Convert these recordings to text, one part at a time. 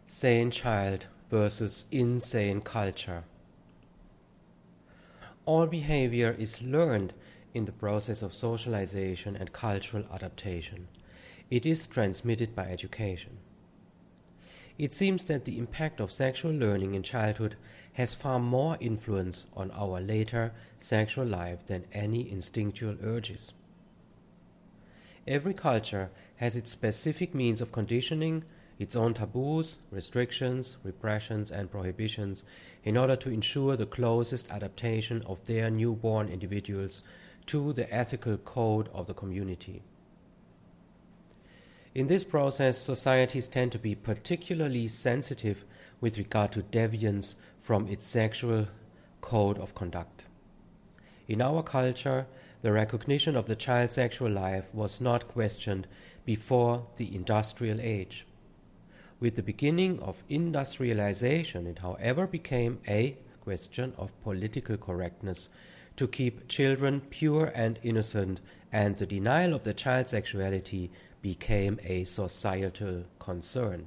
Sane child versus insane culture. All behavior is learned in the process of socialization and cultural adaptation. It is transmitted by education. It seems that the impact of sexual learning in childhood has far more influence on our later sexual life than any instinctual urges. Every culture has its specific means of conditioning, its own taboos, restrictions, repressions, and prohibitions in order to ensure the closest adaptation of their newborn individuals to the ethical code of the community. In this process, societies tend to be particularly sensitive with regard to deviance from its sexual code of conduct. In our culture, the recognition of the child's sexual life was not questioned before the industrial age. With the beginning of industrialization, it however became a question of political correctness to keep children pure and innocent, and the denial of the child's sexuality became a societal concern.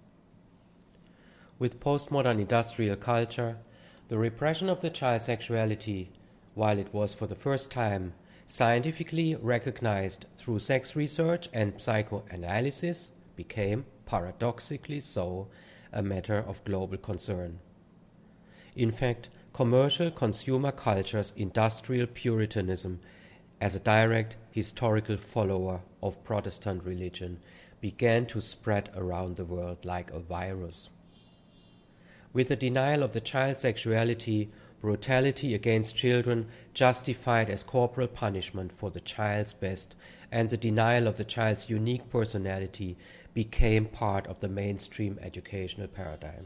With postmodern industrial culture, the repression of the child's sexuality, while it was for the first time scientifically recognized through sex research and psychoanalysis, became, paradoxically so, a matter of global concern. In fact, commercial consumer culture's industrial puritanism, as a direct historical follower of Protestant religion, began to spread around the world like a virus. With the denial of the child's sexuality, brutality against children justified as corporal punishment for the child's best, and the denial of the child's unique personality became part of the mainstream educational paradigm.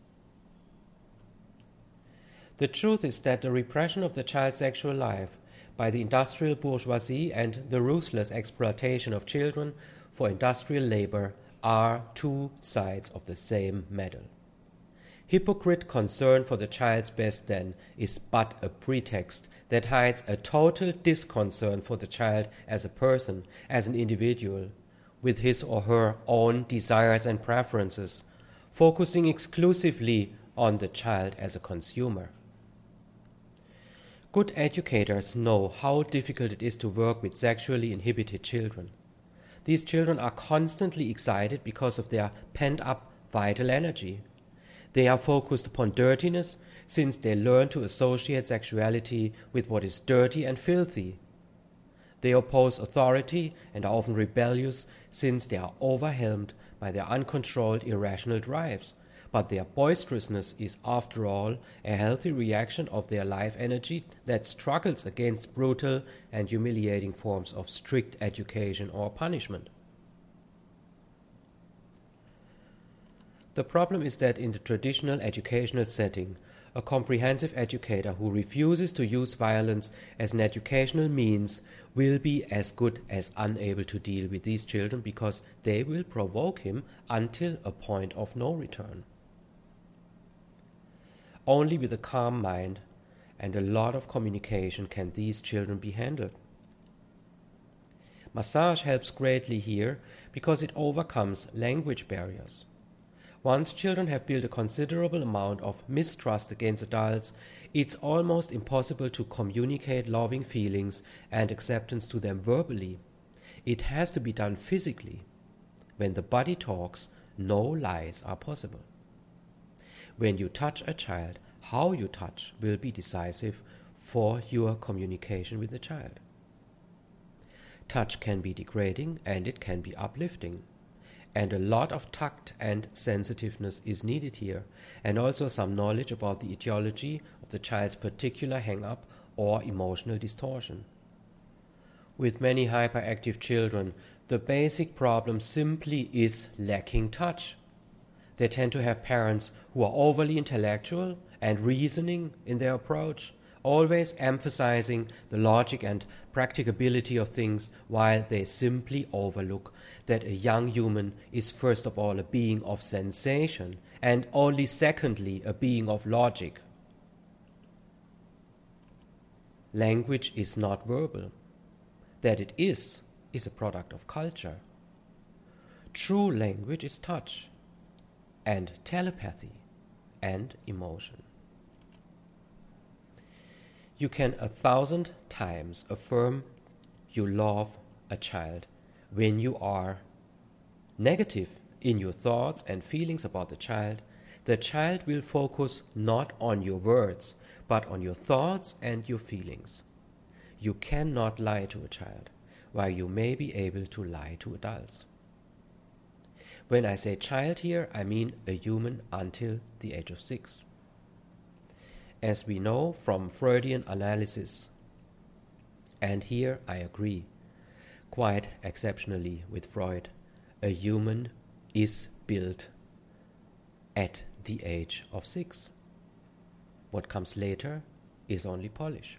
The truth is that the repression of the child's sexual life by the industrial bourgeoisie and the ruthless exploitation of children for industrial labor are two sides of the same medal. Hypocrite concern for the child's best, then, is but a pretext that hides a total disconcern for the child as a person, as an individual, with his or her own desires and preferences, focusing exclusively on the child as a consumer. Good educators know how difficult it is to work with sexually inhibited children. These children are constantly excited because of their pent-up vital energy. They are focused upon dirtiness since they learn to associate sexuality with what is dirty and filthy. They oppose authority and are often rebellious since they are overwhelmed by their uncontrolled irrational drives. But their boisterousness is, after all, a healthy reaction of their life energy that struggles against brutal and humiliating forms of strict education or punishment. The problem is that in the traditional educational setting, a comprehensive educator who refuses to use violence as an educational means will be as good as unable to deal with these children because they will provoke him until a point of no return. Only with a calm mind and a lot of communication can these children be handled. Massage helps greatly here because it overcomes language barriers. Once children have built a considerable amount of mistrust against adults, it's almost impossible to communicate loving feelings and acceptance to them verbally. It has to be done physically. When the body talks, no lies are possible. When you touch a child, how you touch will be decisive for your communication with the child. Touch can be degrading and it can be uplifting. And a lot of tact and sensitiveness is needed here, and also some knowledge about the etiology of the child's particular hang-up or emotional distortion. With many hyperactive children, the basic problem simply is lacking touch. They tend to have parents who are overly intellectual and reasoning in their approach, always emphasizing the logic and practicability of things while they simply overlook that a young human is first of all a being of sensation and only secondly a being of logic. Language is not verbal. That it is a product of culture. True language is touch. and telepathy and emotion. You can 1,000 times affirm you love a child when you are negative in your thoughts and feelings about the child will focus not on your words, but on your thoughts and your feelings. You cannot lie to a child, while you may be able to lie to adults. When I say child here, I mean a human until the age of 6. As we know from Freudian analysis, and here I agree, quite exceptionally with Freud, a human is built at the age of 6. What comes later is only polish.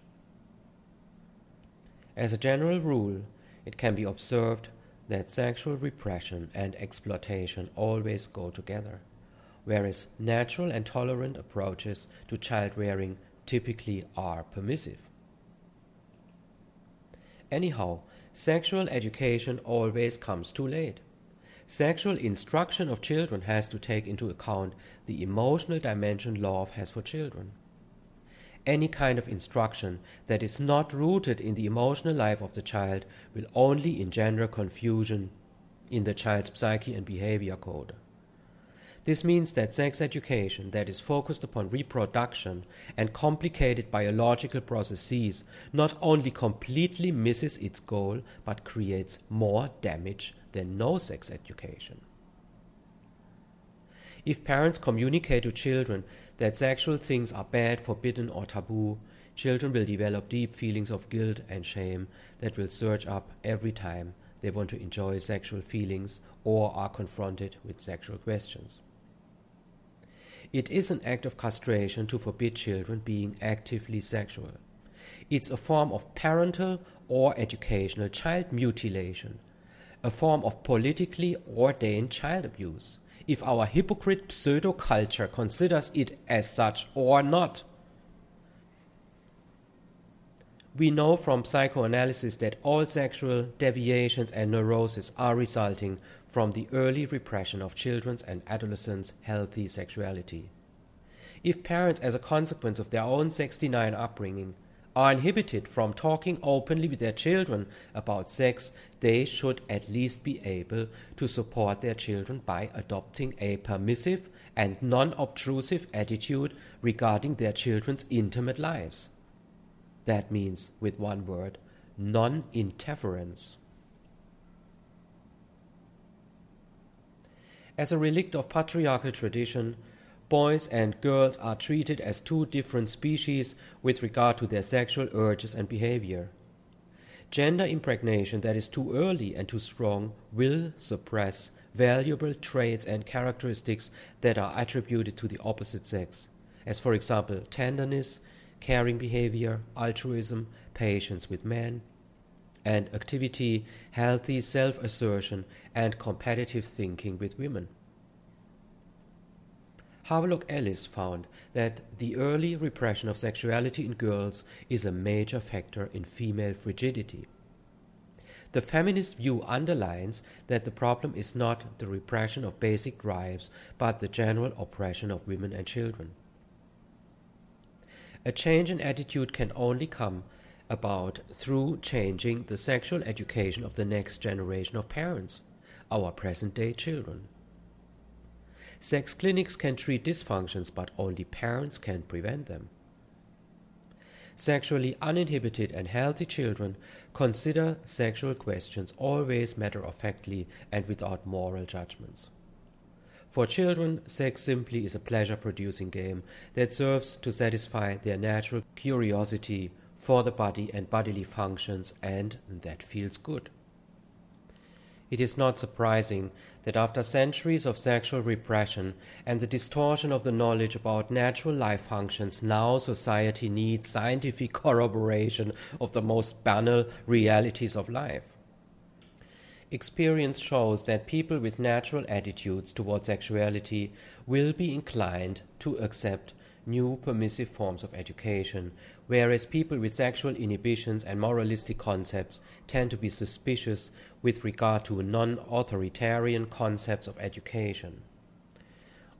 As a general rule, it can be observed that sexual repression and exploitation always go together, whereas natural and tolerant approaches to child-rearing typically are permissive. Anyhow, sexual education always comes too late. Sexual instruction of children has to take into account the emotional dimension love has for children. Any kind of instruction that is not rooted in the emotional life of the child will only engender confusion in the child's psyche and behavior code. This means that sex education that is focused upon reproduction and complicated biological processes not only completely misses its goal, but creates more damage than no sex education. If parents communicate to children that sexual things are bad, forbidden, or taboo, children will develop deep feelings of guilt and shame that will surge up every time they want to enjoy sexual feelings or are confronted with sexual questions. It is an act of castration to forbid children being actively sexual. It's a form of parental or educational child mutilation, a form of politically ordained child abuse, if our hypocrite pseudo-culture considers it as such or not. We know from psychoanalysis that all sexual deviations and neuroses are resulting from the early repression of children's and adolescents' healthy sexuality. If parents, as a consequence of their own 69 upbringing, are inhibited from talking openly with their children about sex, they should at least be able to support their children by adopting a permissive and non-obtrusive attitude regarding their children's intimate lives. That means, with one word, non-interference. As a relict of patriarchal tradition, boys and girls are treated as two different species with regard to their sexual urges and behavior. Gender impregnation that is too early and too strong will suppress valuable traits and characteristics that are attributed to the opposite sex, as for example tenderness, caring behavior, altruism, patience with men, and activity, healthy self-assertion, and competitive thinking with women. Havelock Ellis found that the early repression of sexuality in girls is a major factor in female frigidity. The feminist view underlines that the problem is not the repression of basic drives, but the general oppression of women and children. A change in attitude can only come about through changing the sexual education of the next generation of parents, our present-day children. Sex clinics can treat dysfunctions, but only parents can prevent them. Sexually uninhibited and healthy children consider sexual questions always matter-of-factly and without moral judgments. For children, sex simply is a pleasure-producing game that serves to satisfy their natural curiosity for the body and bodily functions, and that feels good. It is not surprising that after centuries of sexual repression and the distortion of the knowledge about natural life functions, now society needs scientific corroboration of the most banal realities of life. Experience shows that people with natural attitudes toward sexuality will be inclined to accept new permissive forms of education, whereas people with sexual inhibitions and moralistic concepts tend to be suspicious with regard to non-authoritarian concepts of education.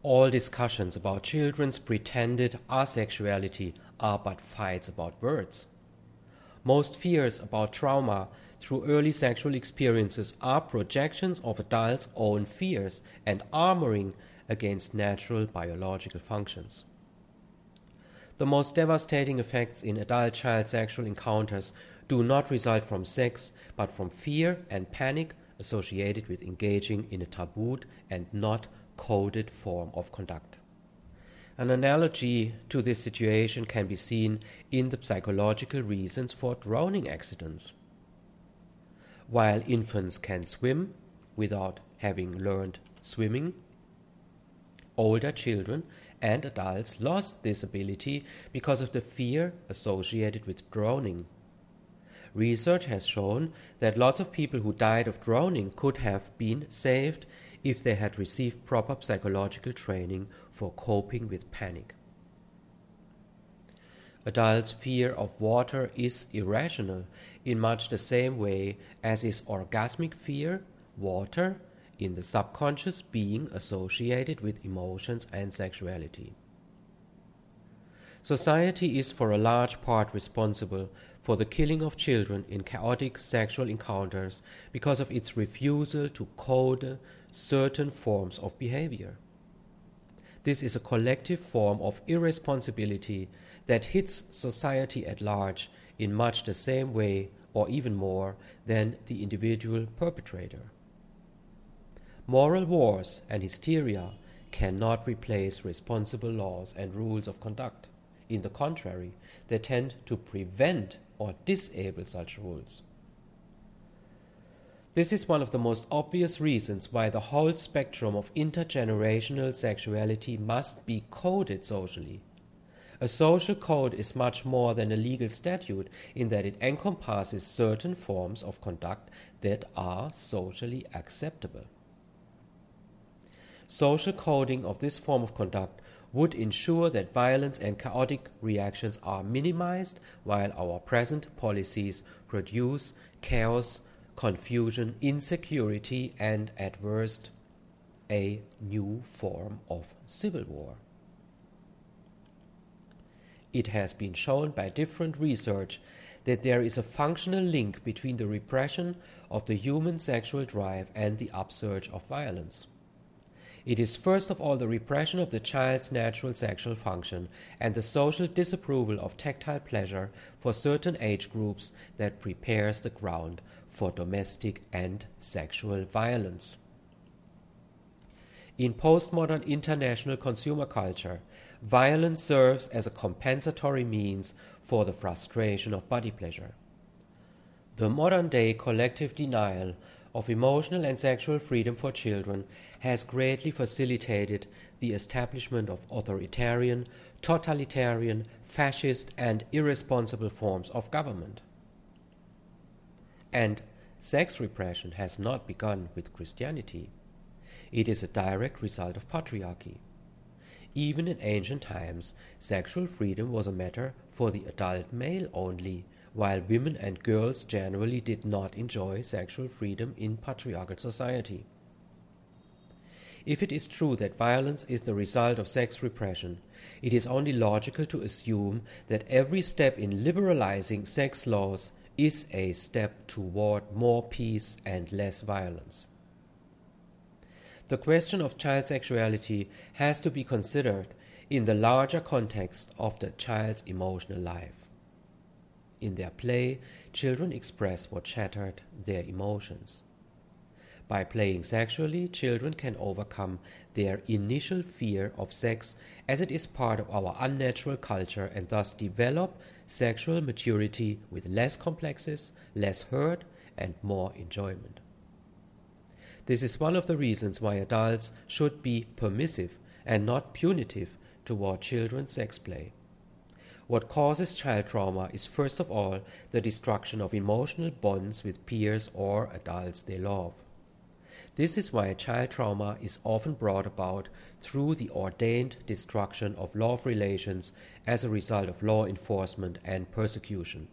All discussions about children's pretended asexuality are but fights about words. Most fears about trauma through early sexual experiences are projections of adults' own fears and armoring against natural biological functions. The most devastating effects in adult-child sexual encounters do not result from sex, but from fear and panic associated with engaging in a tabooed and not coded form of conduct. An analogy to this situation can be seen in the psychological reasons for drowning accidents. While infants can swim without having learned swimming, older children and adults lost this ability because of the fear associated with drowning. Research has shown that lots of people who died of drowning could have been saved if they had received proper psychological training for coping with panic. Adults' fear of water is irrational in much the same way as is orgasmic fear, water, in the subconscious being associated with emotions and sexuality. Society is for a large part responsible for the killing of children in chaotic sexual encounters because of its refusal to code certain forms of behavior. This is a collective form of irresponsibility that hits society at large in much the same way or even more than the individual perpetrator. Moral wars and hysteria cannot replace responsible laws and rules of conduct. In the contrary, they tend to prevent or disable such rules. This is one of the most obvious reasons why the whole spectrum of intergenerational sexuality must be coded socially. A social code is much more than a legal statute in that it encompasses certain forms of conduct that are socially acceptable. Social coding of this form of conduct would ensure that violence and chaotic reactions are minimized while our present policies produce chaos, confusion, insecurity, and at worst, a new form of civil war. It has been shown by different research that there is a functional link between the repression of the human sexual drive and the upsurge of violence. It is first of all the repression of the child's natural sexual function and the social disapproval of tactile pleasure for certain age groups that prepares the ground for domestic and sexual violence. In postmodern international consumer culture, violence serves as a compensatory means for the frustration of body pleasure. The modern-day collective denial of emotional and sexual freedom for children has greatly facilitated the establishment of authoritarian, totalitarian, fascist, and irresponsible forms of government. And sex repression has not begun with Christianity. It is a direct result of patriarchy. Even in ancient times, sexual freedom was a matter for the adult male only, while women and girls generally did not enjoy sexual freedom in patriarchal society. If it is true that violence is the result of sex repression, it is only logical to assume that every step in liberalizing sex laws is a step toward more peace and less violence. The question of child sexuality has to be considered in the larger context of the child's emotional life. In their play, children express what shattered their emotions. By playing sexually, children can overcome their initial fear of sex as it is part of our unnatural culture and thus develop sexual maturity with less complexes, less hurt, and more enjoyment. This is one of the reasons why adults should be permissive and not punitive toward children's sex play. What causes child trauma is first of all the destruction of emotional bonds with peers or adults they love. This is why child trauma is often brought about through the ordained destruction of love relations as a result of law enforcement and persecution.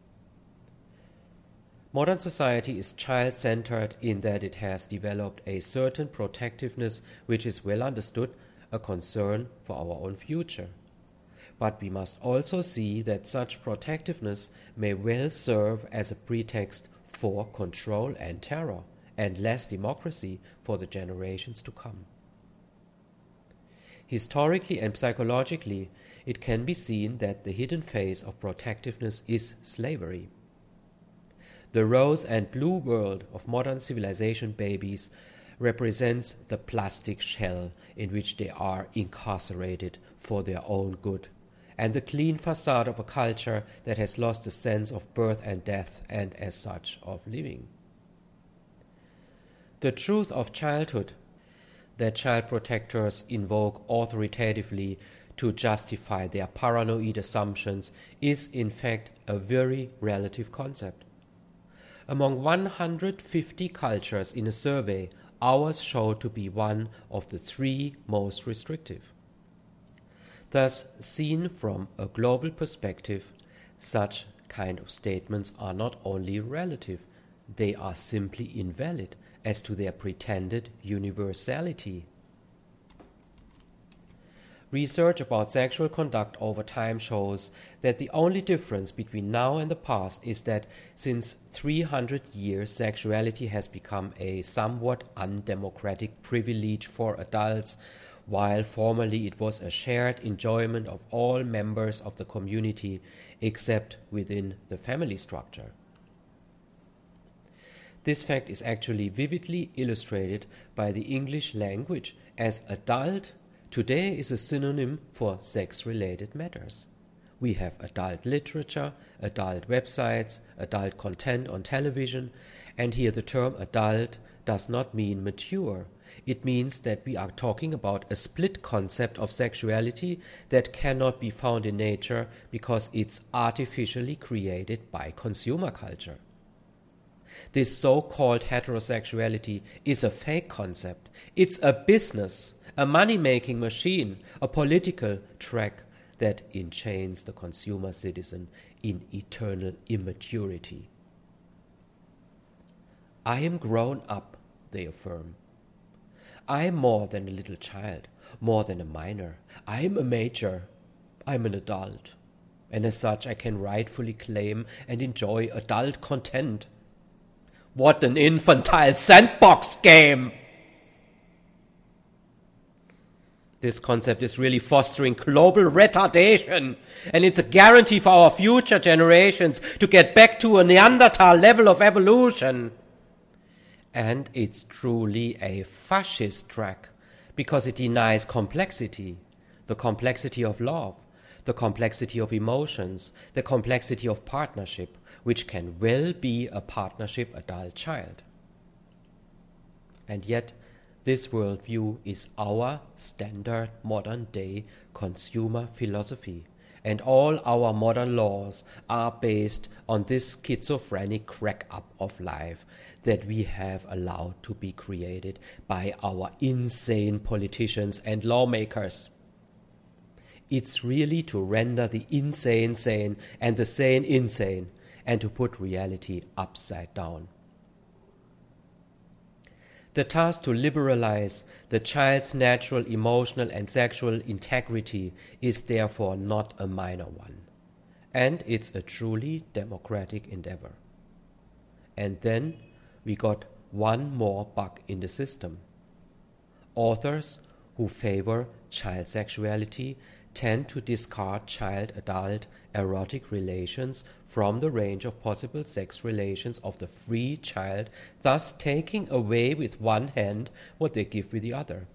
Modern society is child-centered in that it has developed a certain protectiveness which is well understood a concern for our own future. But we must also see that such protectiveness may well serve as a pretext for control and terror, and less democracy for the generations to come. Historically and psychologically, it can be seen that the hidden face of protectiveness is slavery. The rose and blue world of modern civilization babies represents the plastic shell in which they are incarcerated for their own good, and the clean facade of a culture that has lost the sense of birth and death, and as such of living. The truth of childhood that child protectors invoke authoritatively to justify their paranoid assumptions is in fact a very relative concept. Among 150 cultures in a survey, ours showed to be one of the 3 most restrictive. Thus, seen from a global perspective, such kind of statements are not only relative, they are simply invalid as to their pretended universality. Research about sexual conduct over time shows that the only difference between now and the past is that since 300 years, sexuality has become a somewhat undemocratic privilege for adults, while formerly it was a shared enjoyment of all members of the community, except within the family structure. This fact is actually vividly illustrated by the English language, as adult today is a synonym for sex-related matters. We have adult literature, adult websites, adult content on television, and here the term adult does not mean mature. It means that we are talking about a split concept of sexuality that cannot be found in nature because it's artificially created by consumer culture. This so-called heterosexuality is a fake concept. It's a business, a money-making machine, a political track that enchains the consumer citizen in eternal immaturity. I am grown up, they affirm. I am more than a little child, more than a minor. I am a major. I am an adult. And as such, I can rightfully claim and enjoy adult content. What an infantile sandbox game! This concept is really fostering global retardation, and it's a guarantee for our future generations to get back to a Neanderthal level of evolution. And it's truly a fascist track, because it denies complexity, the complexity of love, the complexity of emotions, the complexity of partnership, which can well be a partnership adult-child. And yet, this worldview is our standard modern-day consumer philosophy, and all our modern laws are based on this schizophrenic crack-up of life that we have allowed to be created by our insane politicians and lawmakers. It's really to render the insane sane and the sane insane, and to put reality upside down. The task to liberalize the child's natural emotional and sexual integrity is therefore not a minor one, and it's a truly democratic endeavor. And then we got one more bug in the system. Authors who favor child sexuality tend to discard child-adult erotic relations from the range of possible sex relations of the free child, thus taking away with one hand what they give with the other.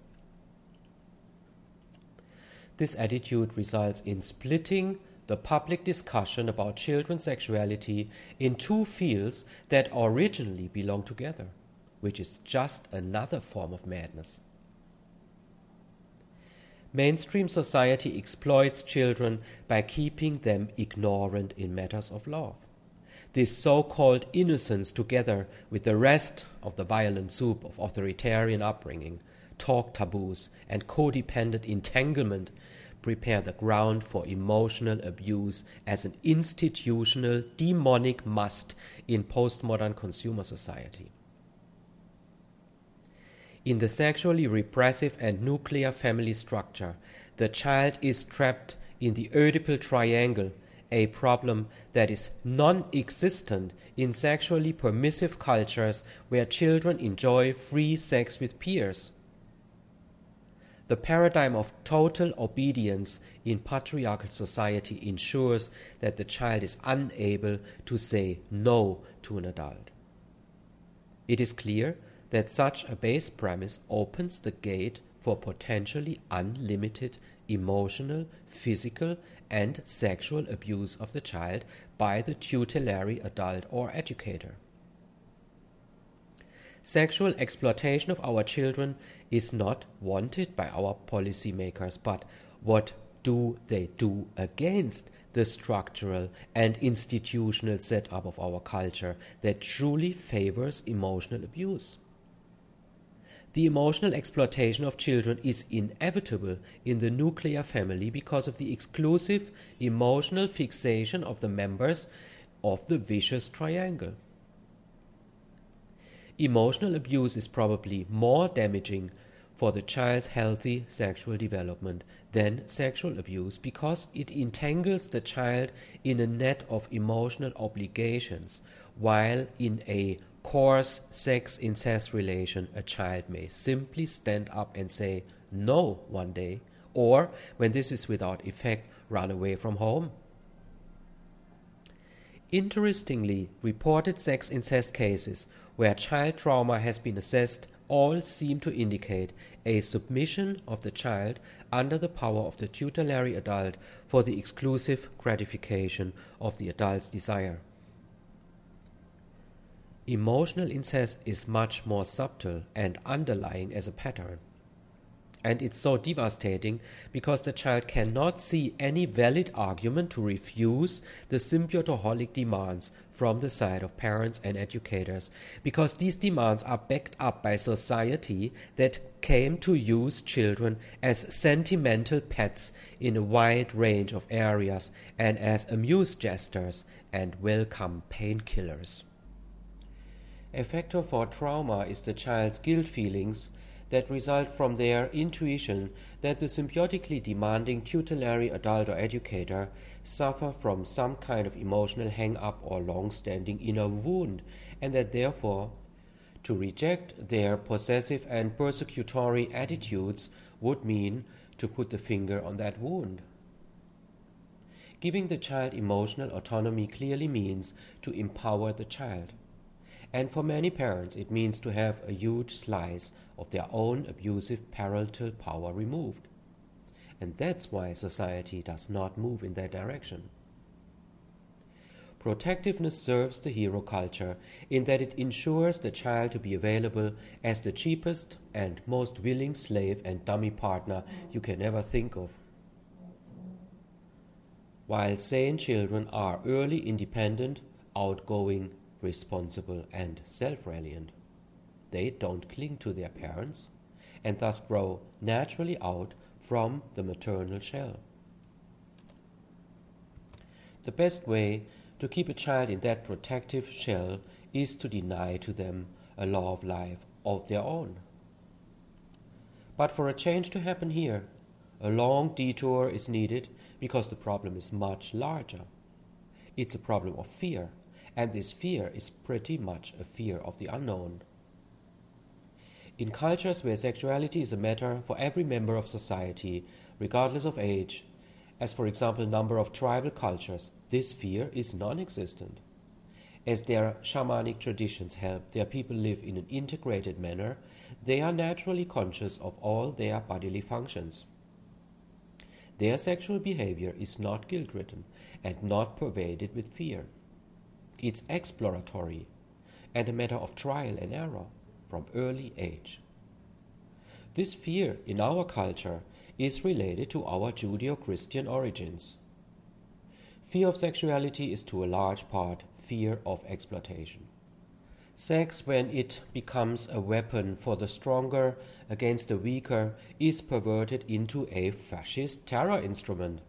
This attitude results in splitting the public discussion about children's sexuality in 2 fields that originally belonged together, which is just another form of madness. Mainstream society exploits children by keeping them ignorant in matters of love. This so-called innocence, together with the rest of the violent soup of authoritarian upbringing, talk taboos, and codependent entanglement, prepare the ground for emotional abuse as an institutional, demonic must in postmodern consumer society. In the sexually repressive and nuclear family structure, the child is trapped in the Oedipal triangle, a problem that is non-existent in sexually permissive cultures where children enjoy free sex with peers. The paradigm of total obedience in patriarchal society ensures that the child is unable to say no to an adult. It is clear that such a base premise opens the gate for potentially unlimited emotional, physical, and sexual abuse of the child by the tutelary adult or educator. Sexual exploitation of our children is not wanted by our policymakers, but what do they do against the structural and institutional setup of our culture that truly favors emotional abuse? The emotional exploitation of children is inevitable in the nuclear family because of the exclusive emotional fixation of the members of the vicious triangle. Emotional abuse is probably more damaging for the child's healthy sexual development than sexual abuse because it entangles the child in a net of emotional obligations, while in a coarse sex incest relation a child may simply stand up and say no one day, or when this is without effect, run away from home. Interestingly, reported sex incest cases where child trauma has been assessed all seem to indicate a submission of the child under the power of the tutelary adult for the exclusive gratification of the adult's desire. Emotional incest is much more subtle and underlying as a pattern. And it's so devastating because the child cannot see any valid argument to refuse the symbiotoholic demands from the side of parents and educators, because these demands are backed up by society that came to use children as sentimental pets in a wide range of areas and as amuse jesters and welcome painkillers. A factor for trauma is the child's guilt feelings that result from their intuition that the symbiotically demanding tutelary adult or educator suffer from some kind of emotional hang-up or long-standing inner wound, and that therefore to reject their possessive and persecutory attitudes would mean to put the finger on that wound. Giving the child emotional autonomy clearly means to empower the child. And for many parents, it means to have a huge slice of their own abusive parental power removed. And that's why society does not move in that direction. Protectiveness serves the hero culture in that it ensures the child to be available as the cheapest and most willing slave and dummy partner you can ever think of. While sane children are early independent, outgoing, responsible and self-reliant. They don't cling to their parents and thus grow naturally out from the maternal shell. The best way to keep a child in that protective shell is to deny to them a law of life of their own. But for a change to happen here, a long detour is needed because the problem is much larger. It's a problem of fear. And this fear is pretty much a fear of the unknown. In cultures where sexuality is a matter for every member of society, regardless of age, as for example number of tribal cultures, this fear is non-existent. As their shamanic traditions help their people live in an integrated manner, they are naturally conscious of all their bodily functions. Their sexual behavior is not guilt-ridden and not pervaded with fear. It's exploratory and a matter of trial and error from early age. This fear in our culture is related to our Judeo-Christian origins. Fear of sexuality is to a large part fear of exploitation. Sex, when it becomes a weapon for the stronger against the weaker, is perverted into a fascist terror instrument.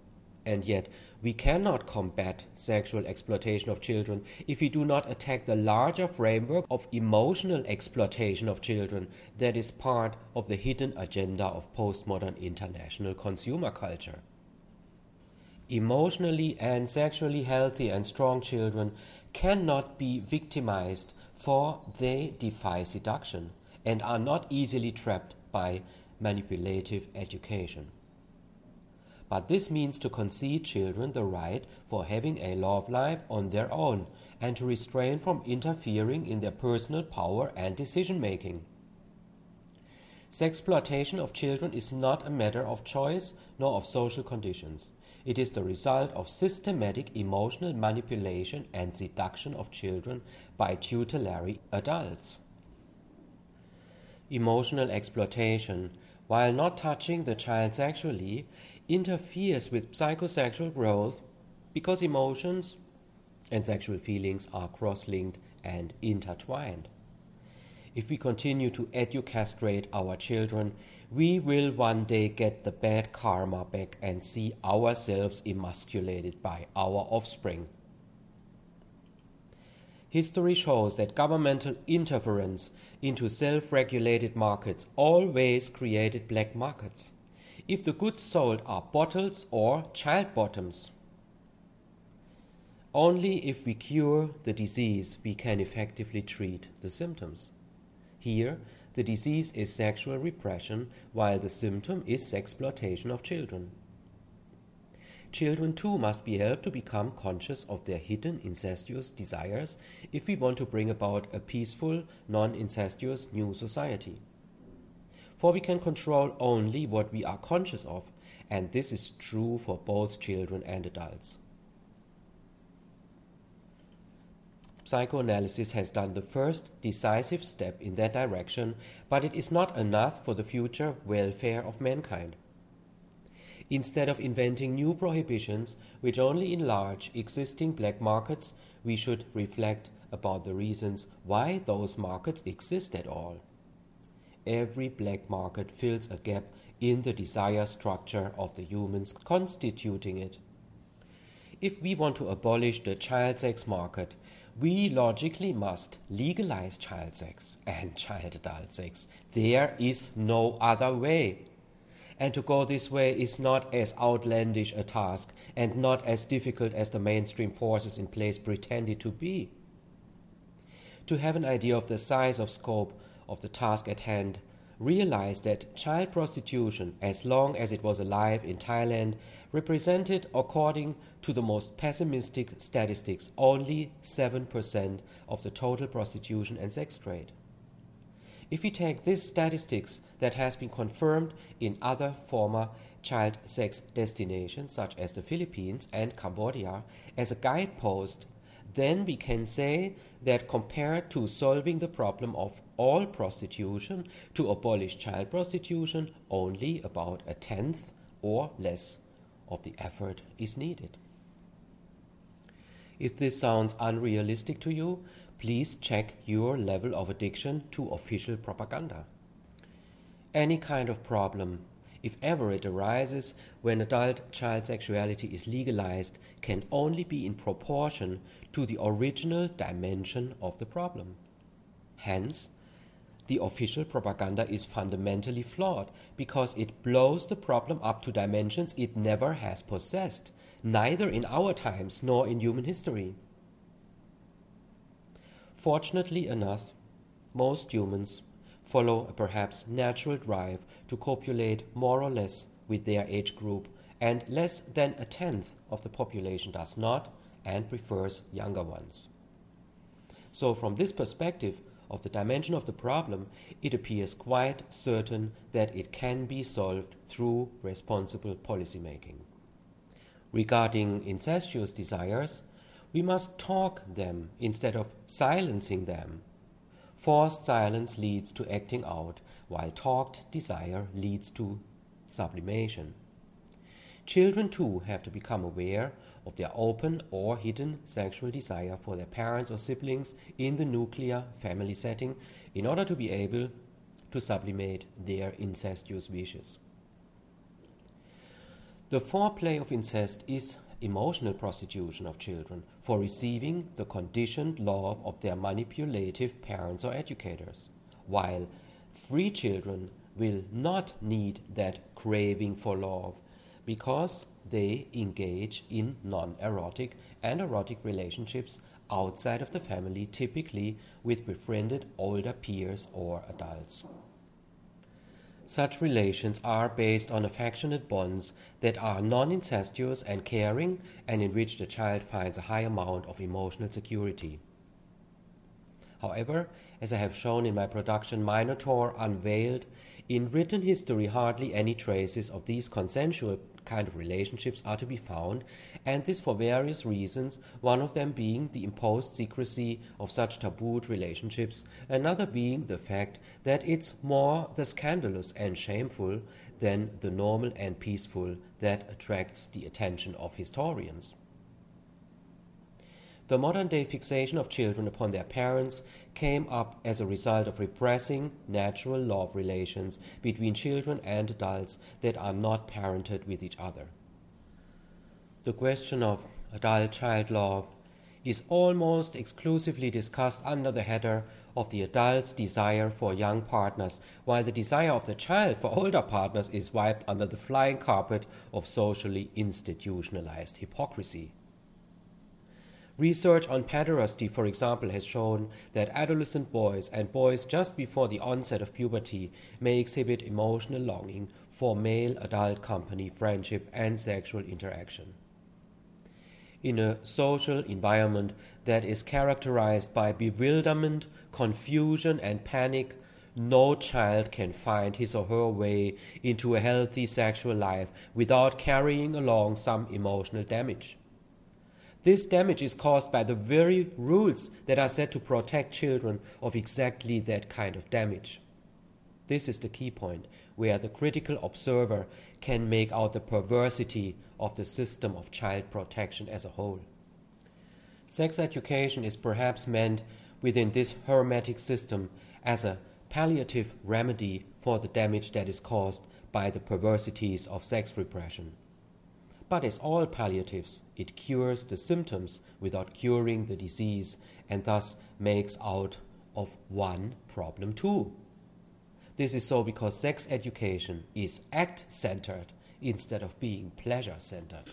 And yet, we cannot combat sexual exploitation of children if we do not attack the larger framework of emotional exploitation of children that is part of the hidden agenda of postmodern international consumer culture. Emotionally and sexually healthy and strong children cannot be victimized, for they defy seduction and are not easily trapped by manipulative education. But this means to concede children the right for having a love life on their own and to restrain from interfering in their personal power and decision-making. Sexploitation of children is not a matter of choice nor of social conditions. It is the result of systematic emotional manipulation and seduction of children by tutelary adults. Emotional exploitation, while not touching the child sexually, interferes with psychosexual growth because emotions and sexual feelings are cross-linked and intertwined. If we continue to educastrate our children, we will one day get the bad karma back and see ourselves emasculated by our offspring. History shows that governmental interference into self-regulated markets always created black markets. If the goods sold are bottles or child bottoms, only if we cure the disease we can effectively treat the symptoms. Here, the disease is sexual repression, while the symptom is sexploitation of children. Children too must be helped to become conscious of their hidden incestuous desires if we want to bring about a peaceful, non-incestuous new society. For we can control only what we are conscious of, and this is true for both children and adults. Psychoanalysis has done the first decisive step in that direction, but it is not enough for the future welfare of mankind. Instead of inventing new prohibitions which only enlarge existing black markets, we should reflect about the reasons why those markets exist at all. Every black market fills a gap in the desire structure of the humans constituting it. If we want to abolish the child sex market, we logically must legalize child sex and child adult sex. There is no other way. And to go this way is not as outlandish a task and not as difficult as the mainstream forces in place pretended to be. To have an idea of the size of scope of the task at hand, realize that child prostitution, as long as it was alive in Thailand, represented, according to the most pessimistic statistics, only 7% of the total prostitution and sex trade. If we take these statistics that has been confirmed in other former child sex destinations such as the Philippines and Cambodia as a guidepost, then we can say that compared to solving the problem of all prostitution, to abolish child prostitution, only about a tenth or less of the effort is needed. If this sounds unrealistic to you, please check your level of addiction to official propaganda. Any kind of problem, if ever it arises when adult child sexuality is legalized, can only be in proportion to the original dimension of the problem. Hence, the official propaganda is fundamentally flawed because it blows the problem up to dimensions it never has possessed, neither in our times nor in human history. Fortunately enough, most humans follow a perhaps natural drive to copulate more or less with their age group, and less than a tenth of the population does not and prefers younger ones. So from this perspective of the dimension of the problem, it appears quite certain that it can be solved through responsible policymaking. Regarding incestuous desires, we must talk them instead of silencing them. Forced silence leads to acting out, while talked desire leads to sublimation. Children too have to become aware of their open or hidden sexual desire for their parents or siblings in the nuclear family setting in order to be able to sublimate their incestuous wishes. The foreplay of incest is emotional prostitution of children for receiving the conditioned love of their manipulative parents or educators, while free children will not need that craving for love because they engage in non-erotic and erotic relationships outside of the family, typically with befriended older peers or adults. Such relations are based on affectionate bonds that are non-incestuous and caring, and in which the child finds a high amount of emotional security. However, as I have shown in my production Minotaur Unveiled, in written history hardly any traces of these consensual kind of relationships are to be found, and this for various reasons, one of them being the imposed secrecy of such tabooed relationships, another being the fact that it's more the scandalous and shameful than the normal and peaceful that attracts the attention of historians. The modern-day fixation of children upon their parents came up as a result of repressing natural love relations between children and adults that are not parented with each other. The question of adult-child love is almost exclusively discussed under the header of the adult's desire for young partners, while the desire of the child for older partners is wiped under the flying carpet of socially institutionalized hypocrisy. Research on pederasty, for example, has shown that adolescent boys and boys just before the onset of puberty may exhibit emotional longing for male adult company, friendship, and sexual interaction. In a social environment that is characterized by bewilderment, confusion, and panic, no child can find his or her way into a healthy sexual life without carrying along some emotional damage. This damage is caused by the very rules that are set to protect children of exactly that kind of damage. This is the key point, where the critical observer can make out the perversity of the system of child protection as a whole. Sex education is perhaps meant within this hermetic system as a palliative remedy for the damage that is caused by the perversities of sex repression. But as all palliatives, it cures the symptoms without curing the disease, and thus makes out of one problem two. This is so because sex education is act-centered instead of being pleasure-centered.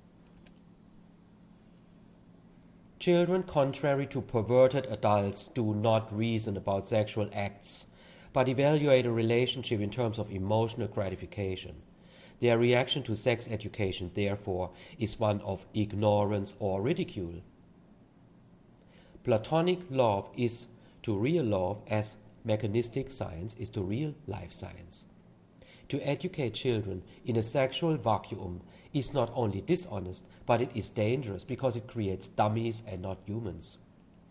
Children, contrary to perverted adults, do not reason about sexual acts, but evaluate a relationship in terms of emotional gratification. Their reaction to sex education, therefore, is one of ignorance or ridicule. Platonic love is to real love as mechanistic science is to real life science. To educate children in a sexual vacuum is not only dishonest, but it is dangerous because it creates dummies and not humans.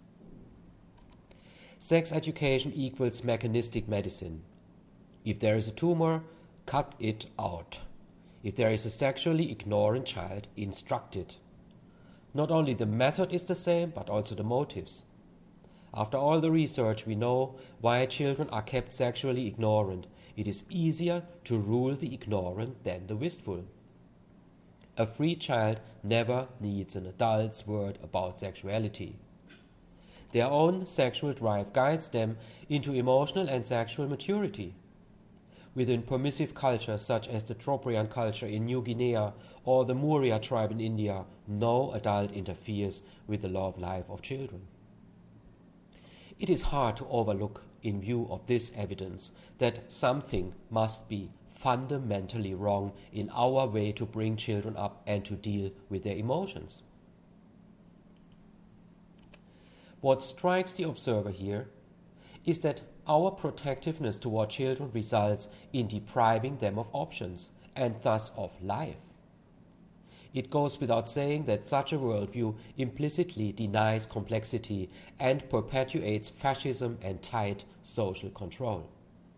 Sex education equals mechanistic medicine. If there is a tumor, cut it out. If there is a sexually ignorant child, instruct it. Not only the method is the same, but also the motives. After all the research, we know why children are kept sexually ignorant. It is easier to rule the ignorant than the wistful. A free child never needs an adult's word about sexuality. Their own sexual drive guides them into emotional and sexual maturity. Within permissive cultures such as the Trobriand culture in New Guinea or the Muria tribe in India, no adult interferes with the love life of children. It is hard to overlook, in view of this evidence, that something must be fundamentally wrong in our way to bring children up and to deal with their emotions. What strikes the observer here is that our protectiveness toward children results in depriving them of options and thus of life. It goes without saying that such a worldview implicitly denies complexity and perpetuates fascism and tight social control.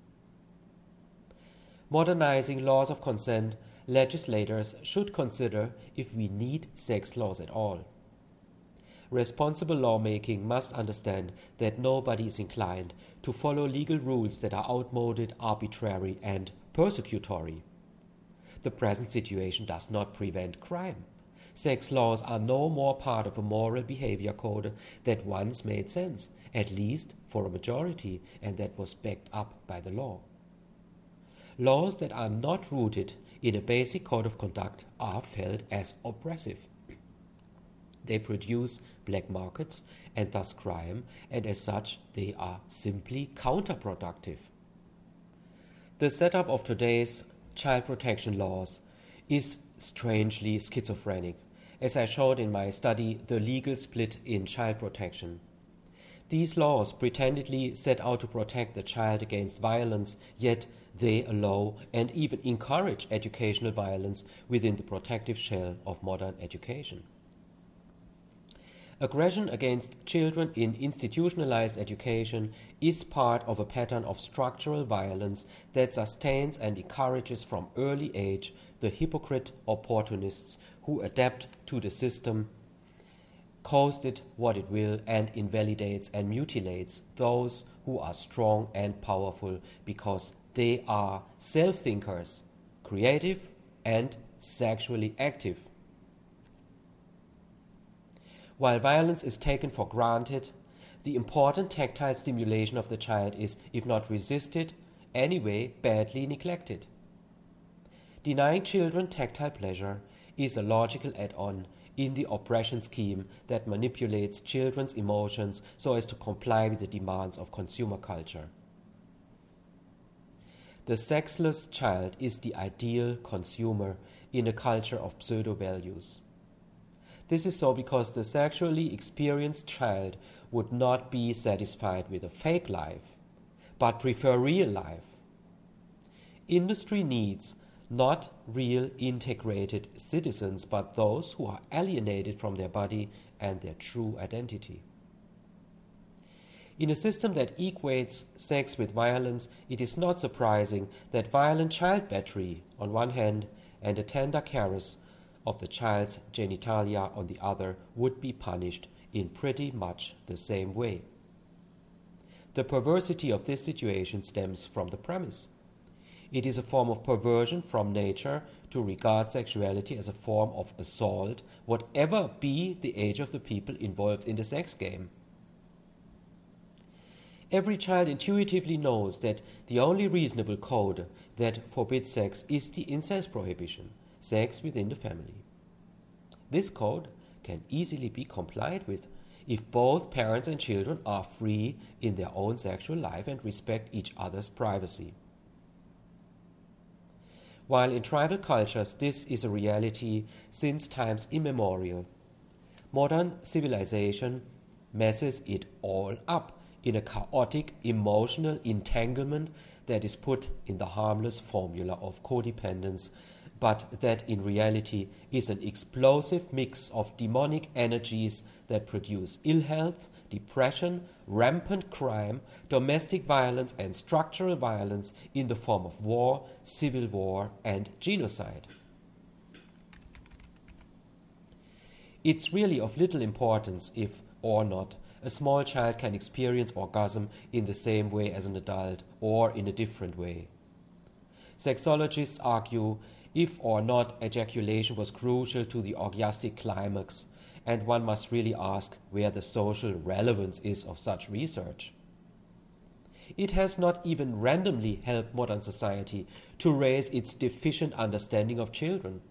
Modernizing laws of consent, legislators should consider if we need sex laws at all. Responsible lawmaking must understand that nobody is inclined to follow legal rules that are outmoded, arbitrary, and persecutory. The present situation does not prevent crime. Sex laws are no more part of a moral behavior code that once made sense, at least for a majority, and that was backed up by the law. Laws that are not rooted in a basic code of conduct are felt as oppressive. They produce black markets and thus crime, and as such they are simply counterproductive. The setup of today's child protection laws is strangely schizophrenic, as I showed in my study The Legal Split in Child Protection. These laws pretendedly set out to protect the child against violence, yet they allow and even encourage educational violence within the protective shell of modern education. Aggression against children in institutionalized education is part of a pattern of structural violence that sustains and encourages from early age the hypocrite opportunists who adapt to the system, coast it what it will, and invalidates and mutilates those who are strong and powerful because they are self-thinkers, creative and sexually active. While violence is taken for granted, the important tactile stimulation of the child is, if not resisted, anyway badly neglected. Denying children tactile pleasure is a logical add-on in the oppression scheme that manipulates children's emotions so as to comply with the demands of consumer culture. The sexless child is the ideal consumer in a culture of pseudo-values. This is so because the sexually experienced child would not be satisfied with a fake life, but prefer real life. Industry needs not real integrated citizens, but those who are alienated from their body and their true identity. In a system that equates sex with violence, it is not surprising that violent child battery on one hand and a tender caress of the child's genitalia on the other would be punished in pretty much the same way. The perversity of this situation stems from the premise. It is a form of perversion from nature to regard sexuality as a form of assault, whatever be the age of the people involved in the sex game. Every child intuitively knows that the only reasonable code that forbids sex is the incest prohibition, sex within the family. This code can easily be complied with if both parents and children are free in their own sexual life and respect each other's privacy. While in tribal cultures this is a reality since times immemorial, modern civilization messes it all up in a chaotic emotional entanglement that is put in the harmless formula of codependence, but that in reality is an explosive mix of demonic energies that produce ill health, depression, rampant crime, domestic violence, and structural violence in the form of war, civil war, and genocide. It's really of little importance if or not a small child can experience orgasm in the same way as an adult or in a different way. Sexologists argue if or not ejaculation was crucial to the orgastic climax, and one must really ask where the social relevance is of such research. It has not even randomly helped modern society to raise its deficient understanding of children.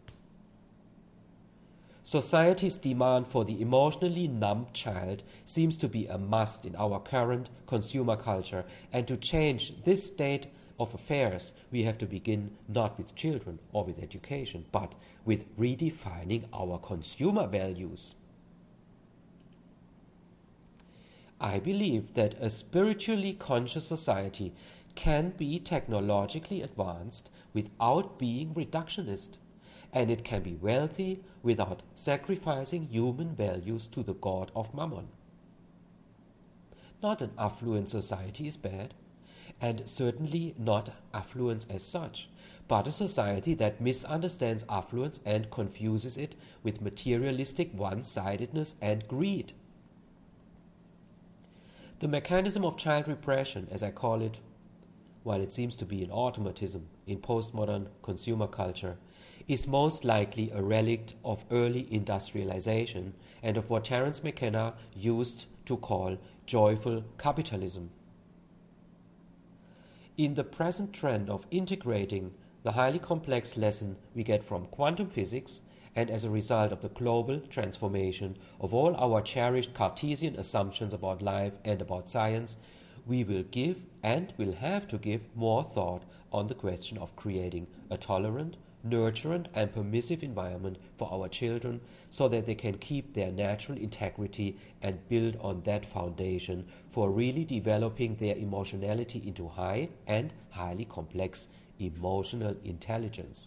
Society's demand for the emotionally numb child seems to be a must in our current consumer culture, and to change this state of affairs, we have to begin not with children or with education, but with redefining our consumer values. I believe that a spiritually conscious society can be technologically advanced without being reductionist, and it can be wealthy without sacrificing human values to the god of Mammon. Not an affluent society is bad, and certainly not affluence as such, but a society that misunderstands affluence and confuses it with materialistic one-sidedness and greed. The mechanism of child repression, as I call it, while it seems to be an automatism in postmodern consumer culture, is most likely a relic of early industrialization and of what Terence McKenna used to call joyful capitalism. In the present trend of integrating the highly complex lesson we get from quantum physics, and as a result of the global transformation of all our cherished Cartesian assumptions about life and about science, we will give and will have to give more thought on the question of creating a tolerant, nurturant and permissive environment for our children so that they can keep their natural integrity and build on that foundation for really developing their emotionality into high and highly complex emotional intelligence.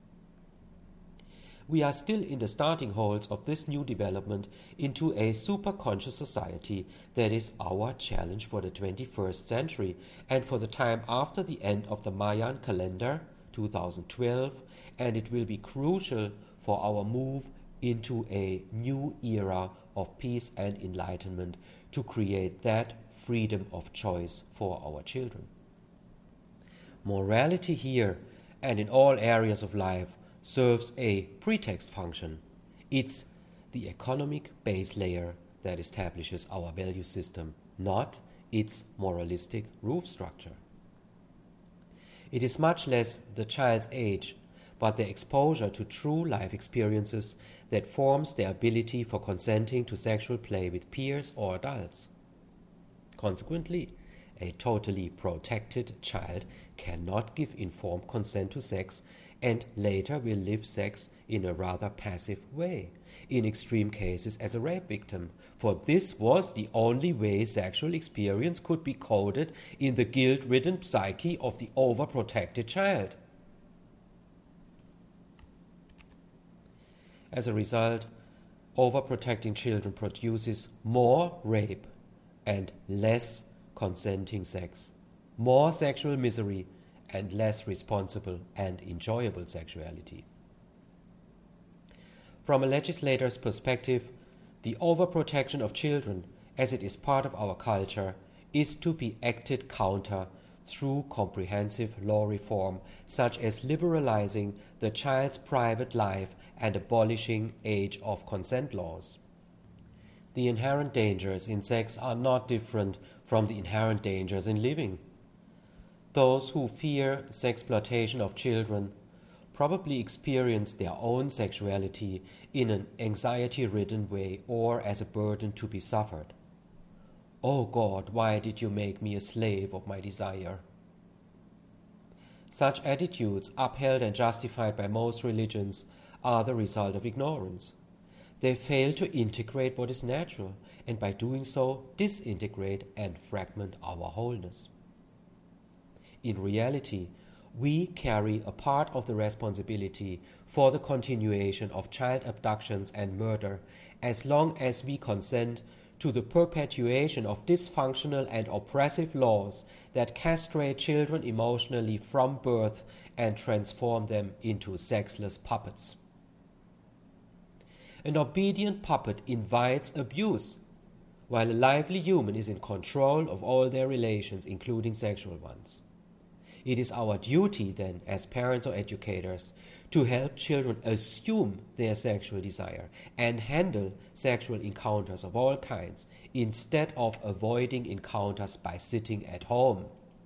We are still in the starting holds of this new development into a superconscious society that is our challenge for the 21st century and for the time after the end of the Mayan calendar, 2012, and it will be crucial for our move into a new era of peace and enlightenment to create that freedom of choice for our children. Morality here and in all areas of life serves a pretext function. It's the economic base layer that establishes our value system, not its moralistic roof structure. It is much less the child's age, but their exposure to true life experiences that forms their ability for consenting to sexual play with peers or adults. Consequently, a totally protected child cannot give informed consent to sex and later will live sex in a rather passive way, in extreme cases as a rape victim, for this was the only way sexual experience could be coded in the guilt-ridden psyche of the overprotected child. As a result, overprotecting children produces more rape and less consenting sex, more sexual misery and less responsible and enjoyable sexuality. From a legislator's perspective, the overprotection of children, as it is part of our culture, is to be acted counter through comprehensive law reform, such as liberalizing the child's private life and abolishing age of consent laws. The inherent dangers in sex are not different from the inherent dangers in living. Those who fear sexploitation of children probably experience their own sexuality in an anxiety-ridden way or as a burden to be suffered. Oh God, why did you make me a slave of my desire? Such attitudes, upheld and justified by most religions, are the result of ignorance. They fail to integrate what is natural, and by doing so, disintegrate and fragment our wholeness. In reality, we carry a part of the responsibility for the continuation of child abductions and murder as long as we consent to the perpetuation of dysfunctional and oppressive laws that castrate children emotionally from birth and transform them into sexless puppets. An obedient puppet invites abuse, while a lively human is in control of all their relations, including sexual ones. It is our duty then, as parents or educators, to help children assume their sexual desire and handle sexual encounters of all kinds, instead of avoiding encounters by sitting at home.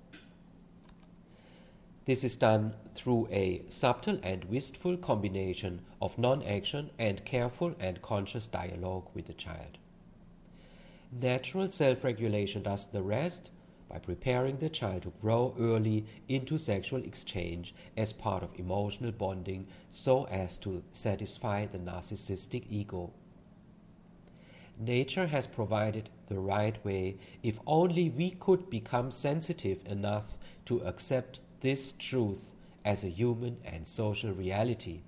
This is done through a subtle and wistful combination of non-action and careful and conscious dialogue with the child. Natural self-regulation does the rest by preparing the child to grow early into sexual exchange as part of emotional bonding so as to satisfy the narcissistic ego. Nature has provided the right way if only we could become sensitive enough to accept this truth as a human and social reality.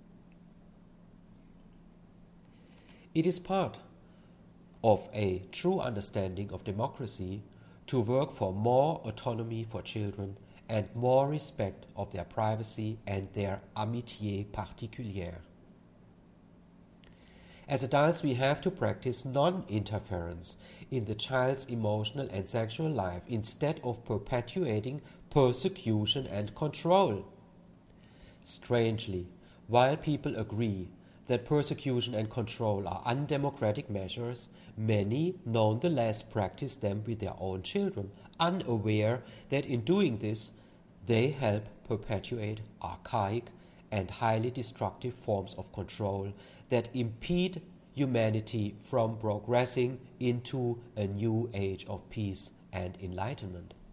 It is part of a true understanding of democracy to work for more autonomy for children and more respect of their privacy and their amitié particulière. As adults, we have to practice non-interference in the child's emotional and sexual life instead of perpetuating persecution and control. Strangely, While people agree that persecution and control are undemocratic measures, many nonetheless practice them with their own children, unaware that in doing this, they help perpetuate archaic and highly destructive forms of control that impede humanity from progressing into a new age of peace and enlightenment.